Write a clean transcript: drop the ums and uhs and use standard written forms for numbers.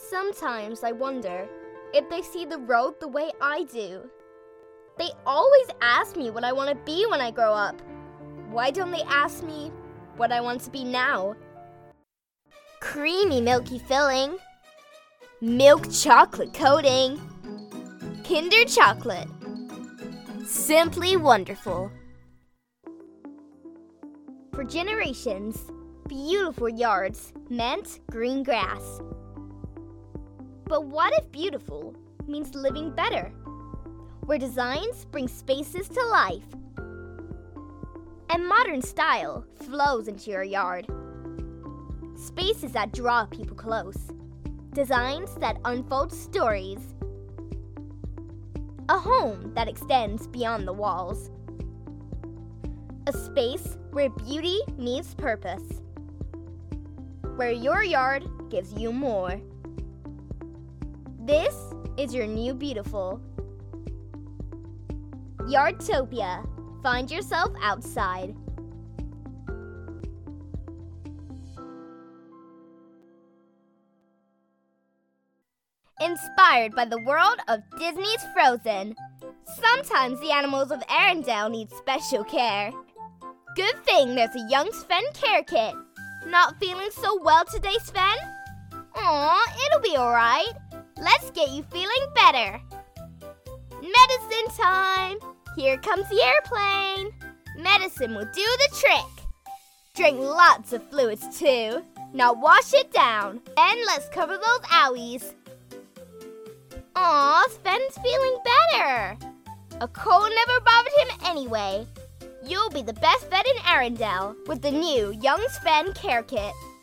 Sometimes I wonder if they see the road the way I do. They always ask me what I want to be when I grow up. Why don't they ask me what I want to be now? Creamy milky filling, milk chocolate coating, Kinder chocolate. Simply wonderful. For generations, beautiful yards meant green grass. But what if beautiful means living better, where designs bring spaces to life, and modern style flows into your yard? Spaces that draw people close, designs that unfold stories, a home that extends beyond the walls, a space where beauty meets purpose, where your yard gives you more. This is your new beautiful. Yardtopia. Find yourself outside. Inspired by the world of Disney's Frozen. Sometimes the animals of Arendelle need special care. Good thing there's a young Sven care kit. Not feeling so well today, Sven? Aw, it'll be alright. Let's get you feeling better. Medicine time! Here comes the airplane. Medicine will do the trick. Drink lots of fluids too. Now wash it down. And let's cover those owies. Aw, Sven's feeling better. A cold never bothered him anyway. You'll be the best vet in Arendelle with the new Young Sven Care Kit.